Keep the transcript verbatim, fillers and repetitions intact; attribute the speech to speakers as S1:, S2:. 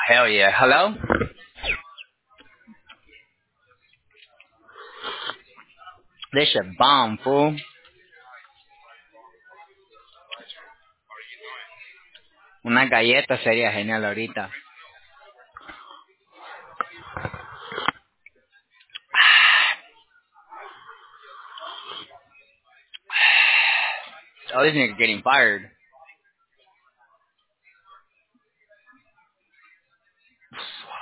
S1: Hell yeah. Hello? This shit bomb, fool. Una galleta sería genial ahorita. Oh, this nigga getting fired.